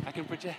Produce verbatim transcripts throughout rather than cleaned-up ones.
I can project.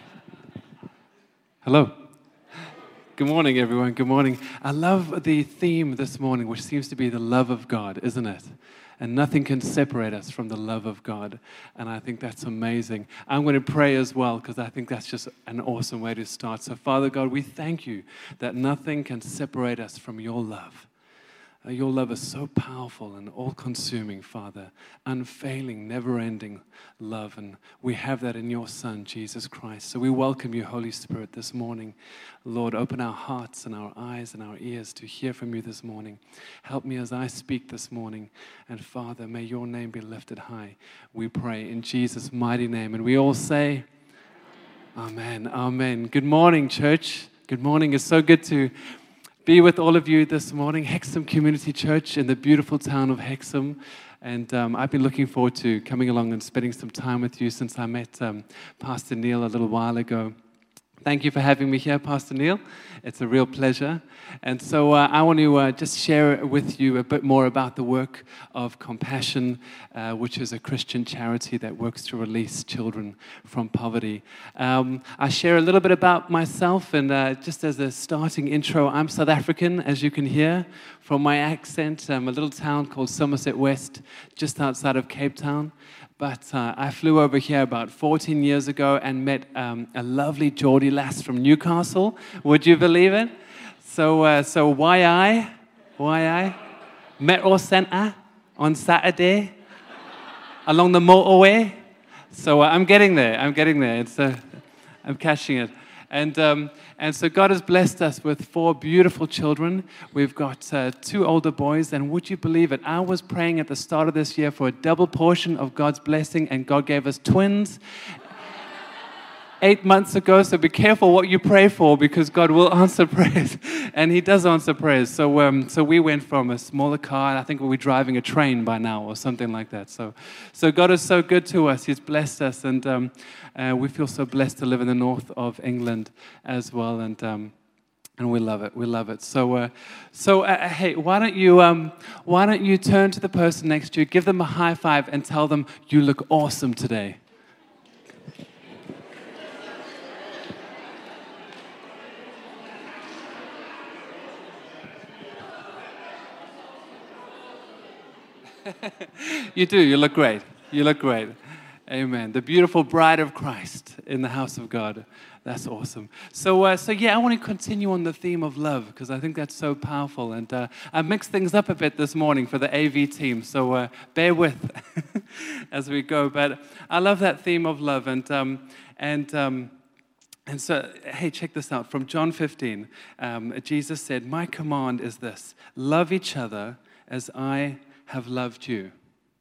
Hello. Good morning, everyone. Good morning. I love the theme this morning, which seems to be the love of God, isn't it? And nothing can separate us from the love of God. And I think that's amazing. I'm going to pray as well, because I think that's just an awesome way to start. So, Father God, we thank you that nothing can separate us from your love. Uh, your love is so powerful and all-consuming, Father, unfailing, never-ending love, and we have that in your Son, Jesus Christ. So we welcome you, Holy Spirit, this morning. Lord, open our hearts and our eyes and our ears to hear from you this morning. Help me as I speak this morning, and Father, may your name be lifted high. We pray in Jesus' mighty name, and we all say, Amen, Amen. Good morning, church. Good morning. It's so good to be with all of you this morning, Hexham Community Church in the beautiful town of Hexham. And um, I've been looking forward to coming along and spending some time with you since I met um, Pastor Neil a little while ago. Thank you for having me here, Pastor Neil. It's a real pleasure. And so uh, I want to uh, just share with you a bit more about the work of Compassion, uh, which is a Christian charity that works to release children from poverty. Um, I share a little bit about myself, and uh, just as a starting intro, I'm South African, as you can hear from my accent. I'm a little town called Somerset West, just outside of Cape Town. But uh, I flew over here about fourteen years ago and met um, a lovely Geordie lass from Newcastle. Would you believe it? So, uh, so why I? Why I? Metro Centre on Saturday along the motorway. So uh, I'm getting there. I'm getting there. It's uh, I'm catching it. And um, and so God has blessed us with four beautiful children. We've got uh, two older boys, and would you believe it? I was praying at the start of this year for a double portion of God's blessing, and God gave us twins eight months ago. So be careful what you pray for, because God will answer prayers, and He does answer prayers. So um, so we went from a smaller car, and I think we'll be driving a train by now or something like that. So so God is so good to us. He's blessed us, and um, uh, we feel so blessed to live in the north of England as well, and um, and we love it. We love it. So uh, so uh, hey, why don't you um, why don't you turn to the person next to you, give them a high five, and tell them you look awesome today. You do. You look great. You look great. Amen. The beautiful bride of Christ in the house of God. That's awesome. So, uh, so yeah, I want to continue on the theme of love, because I think that's so powerful. And uh, I mixed things up a bit this morning for the A V team, so uh, bear with as we go. But I love that theme of love. And um, and um, and so, hey, check this out. From John fifteen, um, Jesus said, "My command is this: love each other as I have loved you.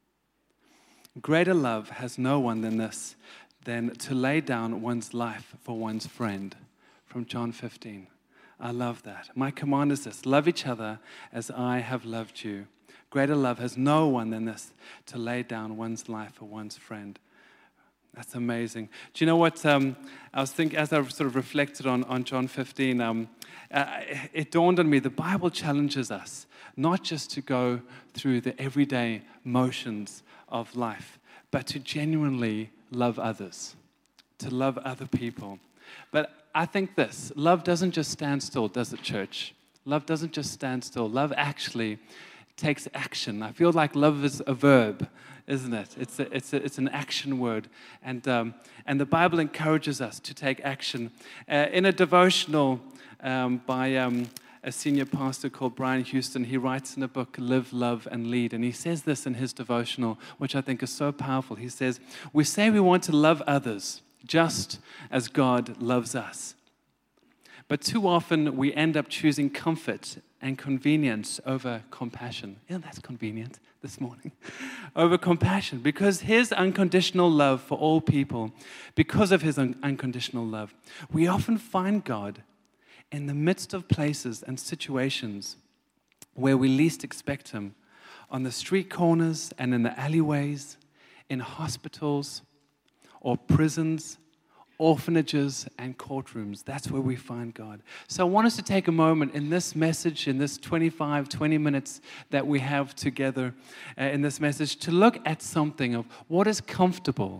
Greater love has no one than this, than to lay down one's life for one's friend." From John fifteen. I love that. My command is this: love each other as I have loved you. Greater love has no one than this, to lay down one's life for one's friend. That's amazing. Do you know what? Um, I was thinking, as I sort of reflected on, on John fifteen, um, uh, it dawned on me the Bible challenges us not just to go through the everyday motions of life, but to genuinely love others, to love other people. But I think this, love doesn't just stand still, does it, church? Love doesn't just stand still. Love actually takes action. I feel like love is a verb, isn't it? It's a, it's a, it's an action word, and um, and the Bible encourages us to take action. Uh, in a devotional um, by um, a senior pastor called Brian Houston, he writes in a book, Live, Love, and Lead, and he says this in his devotional, which I think is so powerful. He says, "We say we want to love others just as God loves us, but too often we end up choosing comfort and convenience over compassion." Isn't that convenient this morning? Over compassion, because His unconditional love for all people, because of His un- unconditional love, we often find God in the midst of places and situations where we least expect Him, on the street corners and in the alleyways, in hospitals or prisons, orphanages and courtrooms. That's where we find God. So I want us to take a moment in this message, in this twenty-five, twenty minutes that we have together uh, in this message, to look at something of what is comfortable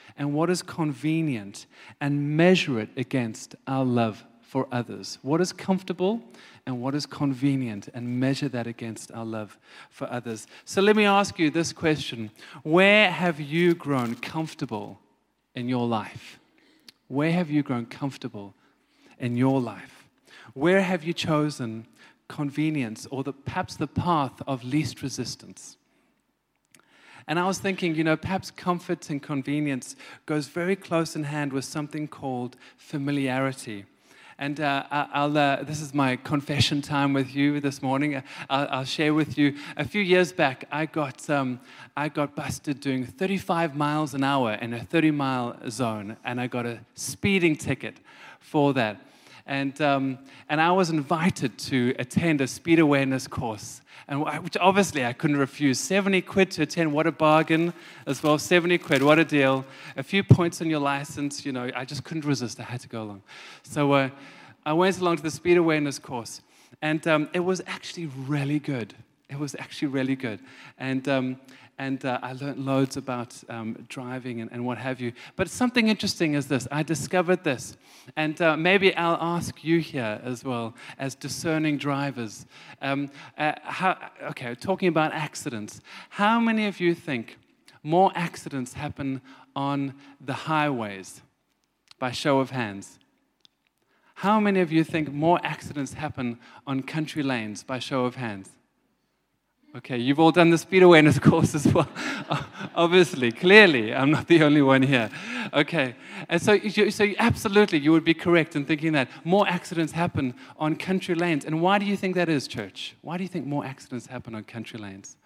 and what is convenient and measure it against our love for others. What is comfortable and what is convenient, and measure that against our love for others. So let me ask you this question. Where have you grown comfortable in your life? Where have you grown comfortable in your life? Where have you chosen convenience or the, perhaps the path of least resistance? And I was thinking, you know, perhaps comfort and convenience goes very close in hand with something called familiarity. And uh, I'll, uh, this is my confession time with you this morning. I'll, I'll share with you. A few years back, I got, um, I got busted doing thirty-five miles an hour in a thirty mile zone, and I got a speeding ticket for that. And, um, and I was invited to attend a speed awareness course, and which obviously I couldn't refuse. seventy quid to attend, what a bargain as well. seventy quid, what a deal. A few points on your license, you know, I just couldn't resist. I had to go along. So uh, I went along to the speed awareness course, and um, it was actually really good. It was actually really good. And um, And uh, I learned loads about um, driving and, and what have you. But something interesting is this. I discovered this. And uh, maybe I'll ask you here as well, as discerning drivers. Um, uh, how, okay, talking about accidents. How many of you think more accidents happen on the highways? By show of hands. How many of you think more accidents happen on country lanes? By show of hands. Okay, you've all done the speed awareness course as well. Obviously, clearly, I'm not the only one here. Okay, and so, so absolutely, you would be correct in thinking that more accidents happen on country lanes. And why do you think that is, church? Why do you think more accidents happen on country lanes?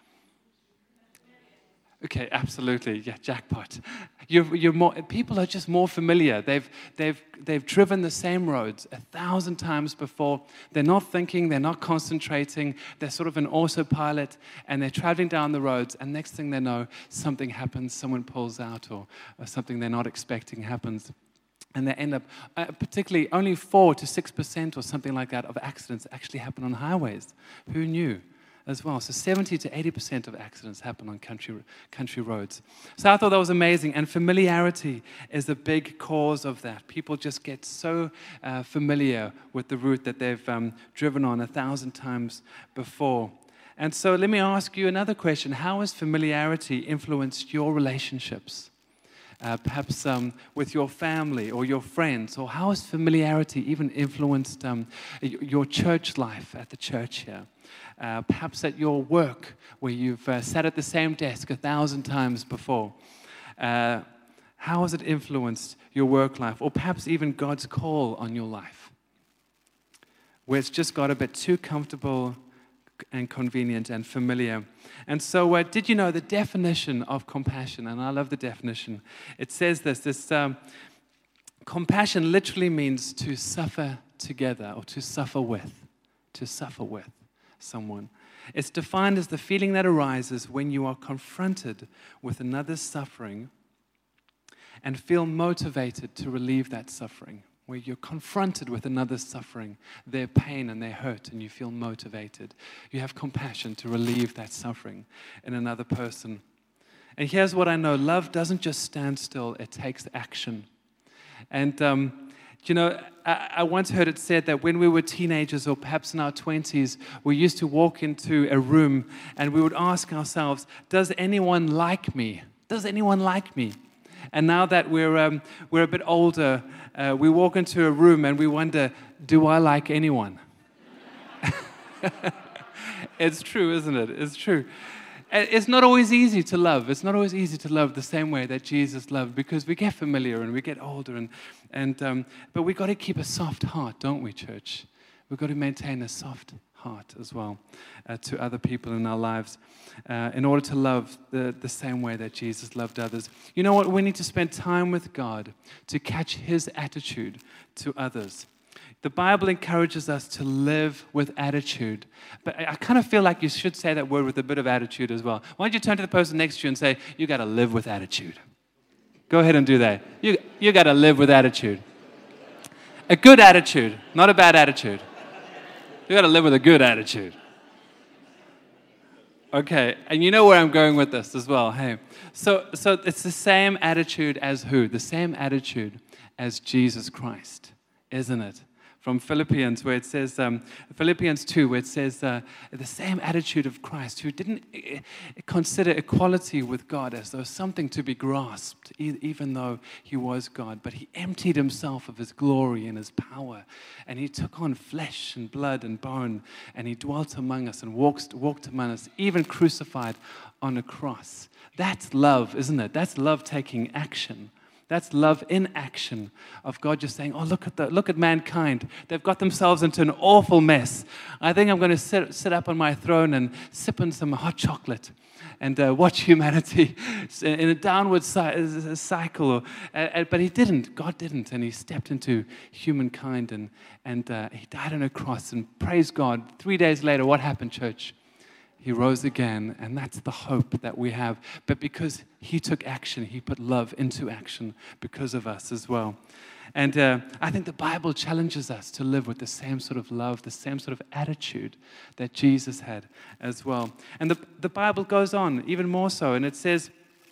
Okay, absolutely, yeah, jackpot. You're, you're more, people are just more familiar. They've, they've, they've driven the same roads a thousand times before. They're not thinking, they're not concentrating. They're sort of an autopilot, and they're traveling down the roads, and next thing they know, something happens, someone pulls out, or, or something they're not expecting happens. And they end up, uh, particularly only four to six percent or something like that of accidents actually happen on highways. Who knew? As well. So seventy to eighty percent of accidents happen on country, country roads. So I thought that was amazing. And familiarity is a big cause of that. People just get so uh, familiar with the route that they've um, driven on a thousand times before. And so let me ask you another question. How has familiarity influenced your relationships? Uh, perhaps um, with your family or your friends? Or how has familiarity even influenced um, your church life at the church here? Uh, perhaps at your work, where you've uh, sat at the same desk a thousand times before. Uh, how has it influenced your work life? Or perhaps even God's call on your life, where it's just got a bit too comfortable and convenient and familiar. And so uh, did you know the definition of compassion? And I love the definition. It says this, this um, compassion literally means to suffer together, or to suffer with, to suffer with someone. It's defined as the feeling that arises when you are confronted with another's suffering and feel motivated to relieve that suffering. Where you're confronted with another's suffering, their pain and their hurt, and you feel motivated. You have compassion to relieve that suffering in another person. And here's what I know. Love doesn't just stand still. It takes action. And um, you know, I, I once heard it said that when we were teenagers, or perhaps in our twenties, we used to walk into a room and we would ask ourselves, does anyone like me? Does anyone like me? And now that we're, um, we're a bit older, uh, we walk into a room and we wonder, do I like anyone? It's true, isn't it? It's true. It's not always easy to love. It's not always easy to love the same way that Jesus loved, because we get familiar and we get older. And, and um, but we've got to keep a soft heart, don't we, church? We've got to maintain a soft heart as well uh, to other people in our lives uh, in order to love the, the same way that Jesus loved others. You know what? We need to spend time with God to catch His attitude to others. The Bible encourages us to live with attitude. But I kind of feel like you should say that word with a bit of attitude as well. Why don't you turn to the person next to you and say, you got to live with attitude. Go ahead and do that. You, you got to live with attitude. A good attitude, not a bad attitude. You got to live with a good attitude. Okay, and you know where I'm going with this as well, hey. So, so it's the same attitude as who? The same attitude as Jesus Christ, isn't it? From Philippians, where it says, um, Philippians two, where it says uh, the same attitude of Christ, who didn't uh, consider equality with God as though something to be grasped, e- even though he was God. But he emptied himself of his glory and his power, and he took on flesh and blood and bone, and he dwelt among us and walked, walked among us, even crucified on a cross. That's love, isn't it? That's love taking action. That's love in action of God just saying, oh, look at the, look at mankind. They've got themselves into an awful mess. I think I'm going to sit, sit up on my throne and sip on some hot chocolate and uh, watch humanity in a downward ci- cycle. Uh, but he didn't. God didn't. And he stepped into humankind and, and uh, he died on a cross. And praise God. Three days later, what happened, church? He rose again, and that's the hope that we have. But because he took action, he put love into action because of us as well. And uh, I think the Bible challenges us to live with the same sort of love, the same sort of attitude that Jesus had as well. And the, the Bible goes on even more so, and it says,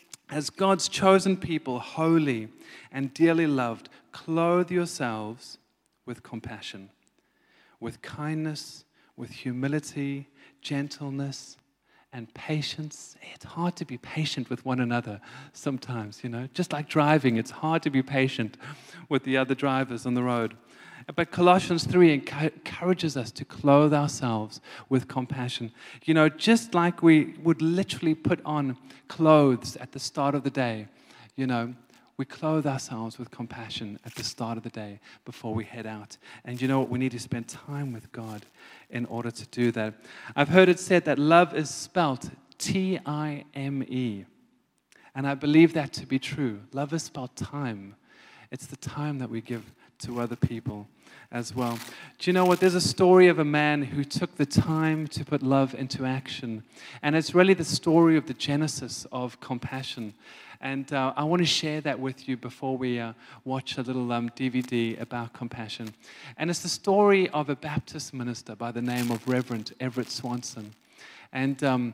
as God's chosen people, holy and dearly loved, clothe yourselves with compassion, with kindness, with humility, gentleness, and patience. It's hard to be patient with one another sometimes, you know. Just like driving, it's hard to be patient with the other drivers on the road. But Colossians three encourages us to clothe ourselves with compassion. You know, just like we would literally put on clothes at the start of the day, you know, we clothe ourselves with compassion at the start of the day before we head out. And you know what? We need to spend time with God in order to do that. I've heard it said that love is spelt T I M E. And I believe that to be true. Love is spelt time. It's the time that we give to other people as well. Do you know what? There's a story of a man who took the time to put love into action. And it's really the story of the genesis of compassion. And uh, I want to share that with you before we uh, watch a little um, D V D about compassion. And it's the story of a Baptist minister by the name of Reverend Everett Swanson. And um,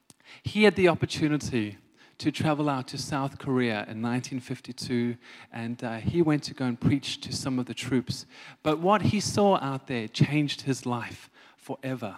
he had the opportunity to travel out to South Korea in nineteen fifty-two, and uh, he went to go and preach to some of the troops. But what he saw out there changed his life forever.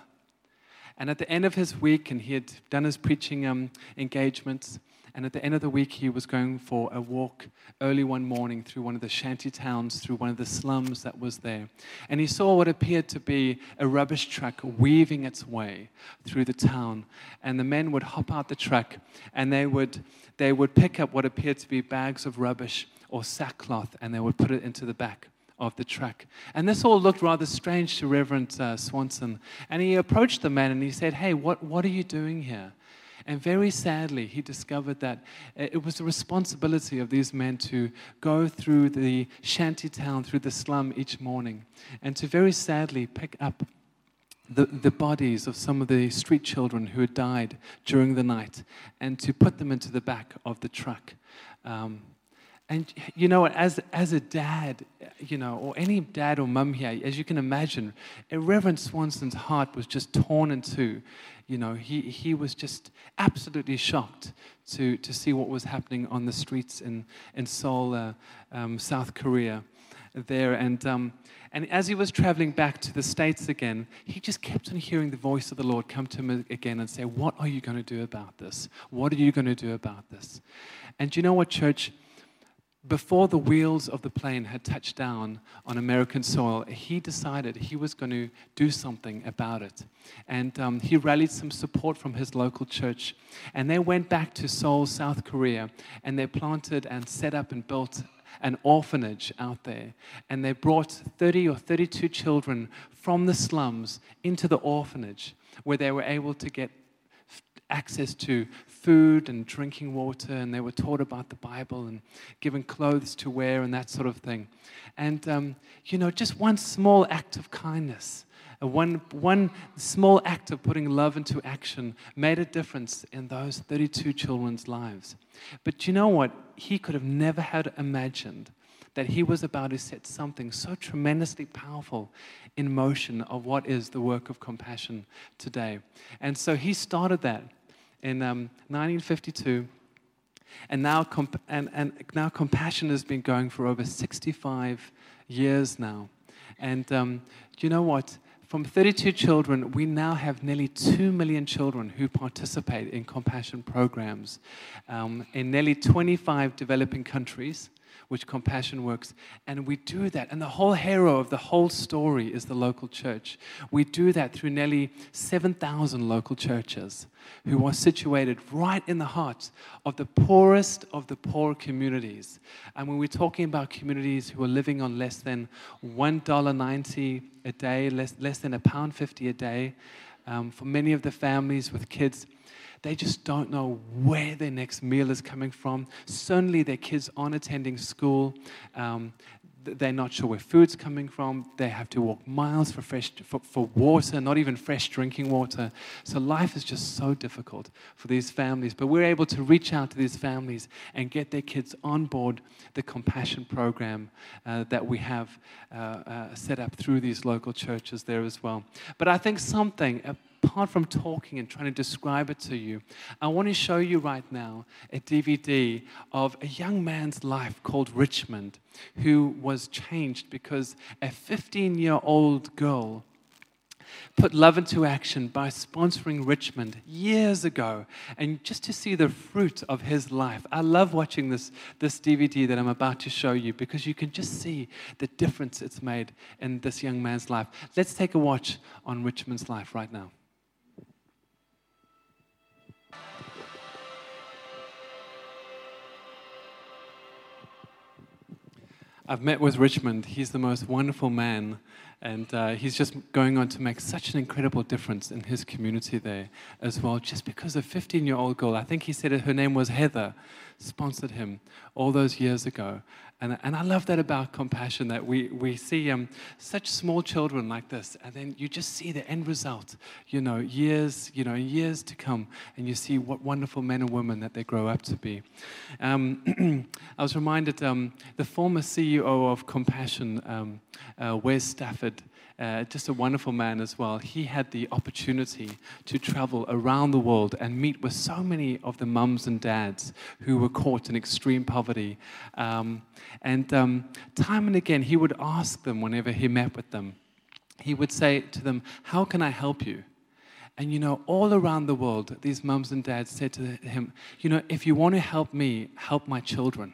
And at the end of his week, and he had done his preaching um, engagements, and at the end of the week, he was going for a walk early one morning through one of the shanty towns, through one of the slums that was there. And he saw what appeared to be a rubbish truck weaving its way through the town. And the men would hop out the truck, and they would, they would pick up what appeared to be bags of rubbish or sackcloth, and they would put it into the back of the truck. And this all looked rather strange to Reverend uh, Swanson. And he approached the man, and he said, hey, what, what are you doing here? And very sadly, he discovered that it was the responsibility of these men to go through the shanty town, through the slum each morning, and to very sadly pick up the, the bodies of some of the street children who had died during the night, and to put them into the back of the truck. Um, And, you know, as as a dad, you know, or any dad or mum here, as you can imagine, Reverend Swanson's heart was just torn in two. You know, he, he was just absolutely shocked to, to see what was happening on the streets in, in Seoul, uh, um, South Korea there. And, um, and as he was traveling back to the States again, he just kept on hearing the voice of the Lord come to him again and say, what are you going to do about this? What are you going to do about this? And you know what, church? Before the wheels of the plane had touched down on American soil, he decided he was going to do something about it. And um, he rallied some support from his local church. And they went back to Seoul, South Korea, and they planted and set up and built an orphanage out there. And they brought thirty or thirty-two children from the slums into the orphanage, where they were able to get access to food and drinking water, and they were taught about the Bible and given clothes to wear and that sort of thing. And, um, you know, just one small act of kindness, uh, one, one small act of putting love into action made a difference in those thirty-two children's lives. But you know what? He could have never had imagined that he was about to set something so tremendously powerful in motion of what is the work of compassion today. And so he started that in um, nineteen fifty-two, and now, comp- and, and now compassion has been going for over sixty-five years now. And um, do you know what? From thirty-two children, we now have nearly two million children who participate in compassion programs um, in nearly twenty-five developing countries, which compassion works. And we do that. And the whole hero of the whole story is the local church. We do that through nearly seven thousand local churches who are situated right in the heart of the poorest of the poor communities. And when we're talking about communities who are living on less than one dollar ninety a day, less, less than a pound fifty a day, um, for many of the families with kids, they just don't know where their next meal is coming from. Certainly their kids aren't attending school. Um, they're not sure where food's coming from. They have to walk miles for fresh for, for water, not even fresh drinking water. So life is just so difficult for these families. But we're able to reach out to these families and get their kids on board the compassion program uh, that we have uh, uh, set up through these local churches there as well. But I think something apart from talking and trying to describe it to you, I want to show you right now a D V D of a young man's life called Richmond, who was changed because a fifteen-year-old girl put love into action by sponsoring Richmond years ago, and just to see the fruit of his life. I love watching this, this D V D that I'm about to show you because you can just see the difference it's made in this young man's life. Let's take a watch on Richmond's life right now. I've met with Richmond. He's the most wonderful man, and uh, he's just going on to make such an incredible difference in his community there as well, just because a fifteen-year-old girl, I think he said her name was Heather, sponsored him all those years ago. And, and I love that about compassion, that we, we see um, such small children like this, and then you just see the end result, you know, years, you know, years to come, and you see what wonderful men and women that they grow up to be. Um, I was reminded, um, the former C E O of Compassion, um, uh, Wes Stafford, Uh, just a wonderful man as well. He had the opportunity to travel around the world and meet with so many of the mums and dads who were caught in extreme poverty. Um, and um, time and again, he would ask them whenever he met with them, he would say to them, "How can I help you?" And you know, all around the world, these mums and dads said to him, "You know, if you want to help me, help my children."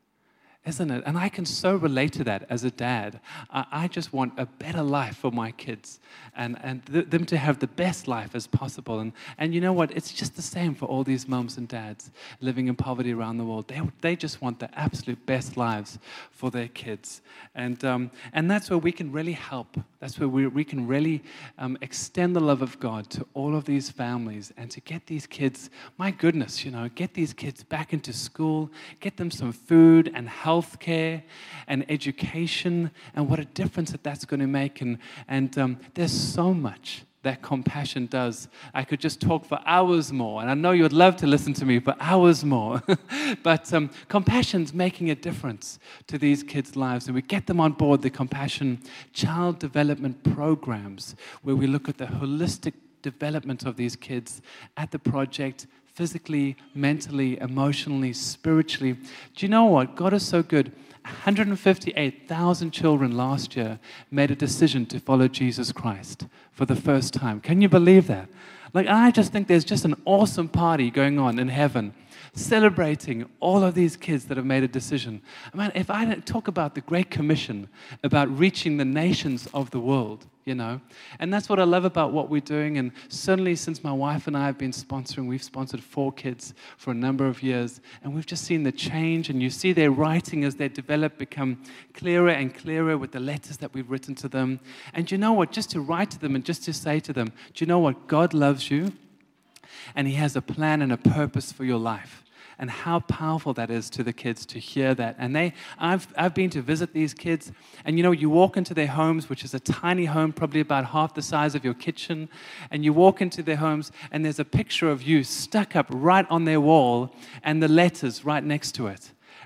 Isn't it? And I can so relate to that as a dad. I, I just want a better life for my kids and, and th- them to have the best life as possible. And, and you know what? It's just the same for all these mums and dads living in poverty around the world. They, they just want the absolute best lives for their kids. And, um, and that's where we can really help. That's where we, we can really um, extend the love of God to all of these families and to get these kids, my goodness, you know, get these kids back into school, get them some food and health healthcare and education, and what a difference that that's going to make. And, and um, there's so much that compassion does. I could just talk for hours more, and I know you'd love to listen to me for hours more. But um, compassion's making a difference to these kids' lives, and we get them on board the Compassion Child Development Programs, where we look at the holistic development of these kids at the project, physically, mentally, emotionally, spiritually. Do you know what? God is so good. one hundred fifty-eight thousand children last year made a decision to follow Jesus Christ for the first time. Can you believe that? Like, I just think there's just an awesome party going on in heaven, celebrating all of these kids that have made a decision. I mean, if I don't talk about the Great Commission, about reaching the nations of the world, you know, and that's what I love about what we're doing. And certainly since my wife and I have been sponsoring, we've sponsored four kids for a number of years, and we've just seen the change, and you see their writing as they develop become clearer and clearer with the letters that we've written to them. And you know what, just to write to them and just to say to them, do you know what, God loves you, and He has a plan and a purpose for your life. And how powerful that is to the kids to hear that. And they, I've, I've been to visit these kids, and you know, you walk into their homes, which is a tiny home, probably about half the size of your kitchen, and you walk into their homes, and there's a picture of you stuck up right on their wall, and the letters right next to it.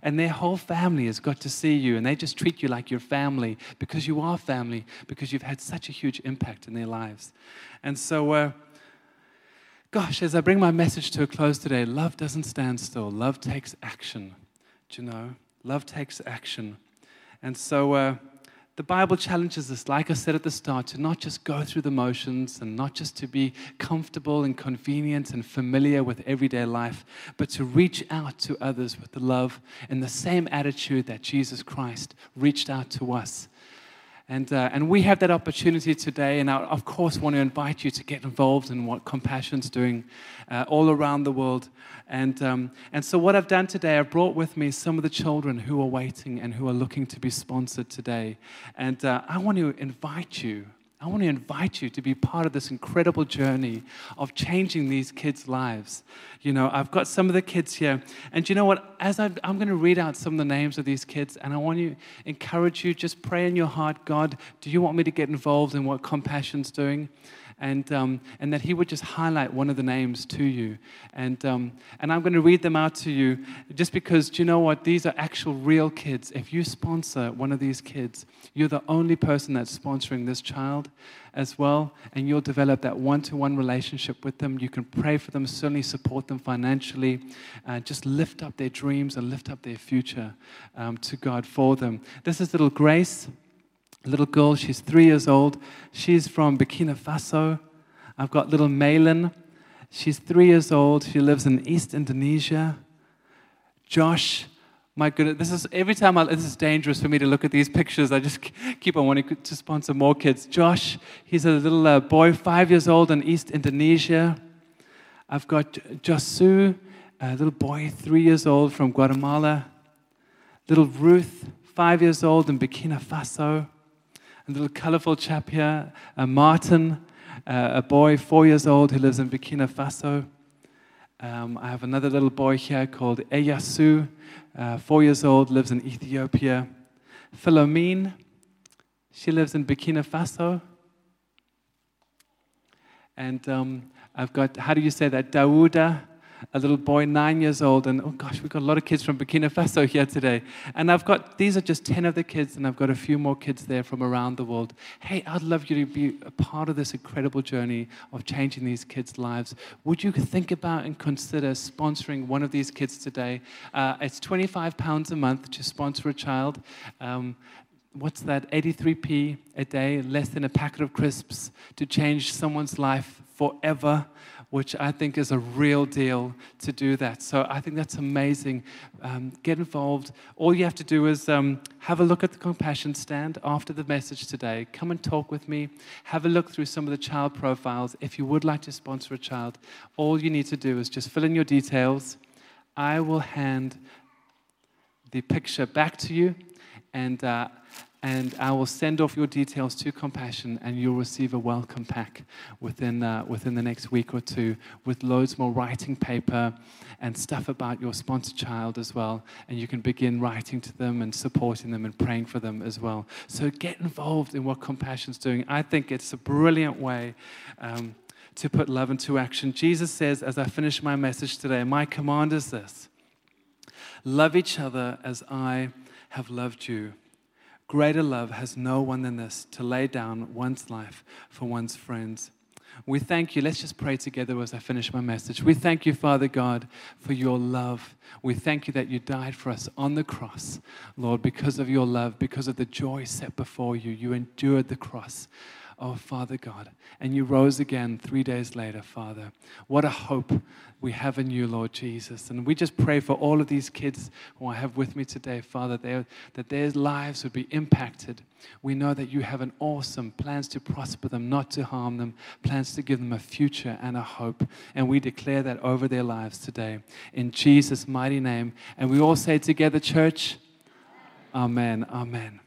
and their whole family has got to see you, and they just treat you like your family because you are family, because you've had such a huge impact in their lives. And so, uh, gosh, as I bring my message to a close today, love doesn't stand still. Love takes action. Do you know? Love takes action. And so uh, the Bible challenges us, like I said at the start, to not just go through the motions and not just to be comfortable and convenient and familiar with everyday life, but to reach out to others with the love and the same attitude that Jesus Christ reached out to us. And, uh, and we have that opportunity today, and I, of course, want to invite you to get involved in what Compassion's doing uh, all around the world. And, um, and so what I've done today, I've brought with me some of the children who are waiting and who are looking to be sponsored today. And uh, I want to invite you, I want to invite you to be part of this incredible journey of changing these kids' lives. You know, I've got some of the kids here, and you know what? As I've, I'm going to read out some of the names of these kids, and I want to encourage you, just pray in your heart, God, do you want me to get involved in what Compassion's doing? And, um, and that he would just highlight one of the names to you. And, um, and I'm going to read them out to you just because, do you know what? These are actual real kids. If you sponsor one of these kids, you're the only person that's sponsoring this child as well, and you'll develop that one-to-one relationship with them. You can pray for them, certainly support them financially, uh, just lift up their dreams and lift up their future um, to God for them. This is little Grace. Little girl, she's three years old. She's from Burkina Faso. I've got little Malin. She's three years old. She lives in East Indonesia. Josh, my goodness, this is every time I, this is dangerous for me to look at these pictures. I just keep on wanting to sponsor more kids. Josh, he's a little uh, boy, five years old in East Indonesia. I've got Josu, a little boy, three years old from Guatemala. Little Ruth, five years old in Burkina Faso. A little colorful chap here, uh, Martin, uh, a boy four years old who lives in Burkina Faso. Um, I have another little boy here called Eyasu, uh, four years old, lives in Ethiopia. Philomene, she lives in Burkina Faso. And um, I've got, how do you say that, Dawuda, a little boy, nine years old, and oh gosh, we've got a lot of kids from Burkina Faso here today. And I've got, these are just ten of the kids, and I've got a few more kids there from around the world. Hey, I'd love you to be a part of this incredible journey of changing these kids' lives. Would you think about and consider sponsoring one of these kids today? Uh, it's twenty-five pounds a month to sponsor a child. Um, What's that, eighty-three p a day, less than a packet of crisps to change someone's life forever, which I think is a real deal to do that. So I think that's amazing. Um, get involved. All you have to do is um, have a look at the Compassion stand after the message today. Come and talk with me. Have a look through some of the child profiles. If you would like to sponsor a child, all you need to do is just fill in your details. I will hand the picture back to you, and uh, and I will send off your details to Compassion, and you'll receive a welcome pack within uh, within the next week or two with loads more writing paper and stuff about your sponsored child as well. And you can begin writing to them and supporting them and praying for them as well. So get involved in what Compassion's doing. I think it's a brilliant way um, to put love into action. Jesus says, as I finish my message today, my command is this: love each other as I have loved you. Greater love has no one than this, to lay down one's life for one's friends. We thank you. Let's just pray together as I finish my message. We thank you, Father God, for your love. We thank you that you died for us on the cross, Lord, because of your love, because of the joy set before you. You endured the cross. Oh, Father God, and you rose again three days later, Father. What a hope we have in you, Lord Jesus. And we just pray for all of these kids who I have with me today, Father, they, that their lives would be impacted. We know that you have an awesome plans to prosper them, not to harm them, plans to give them a future and a hope. And we declare that over their lives today, in Jesus' mighty name. And we all say together, church, amen, amen.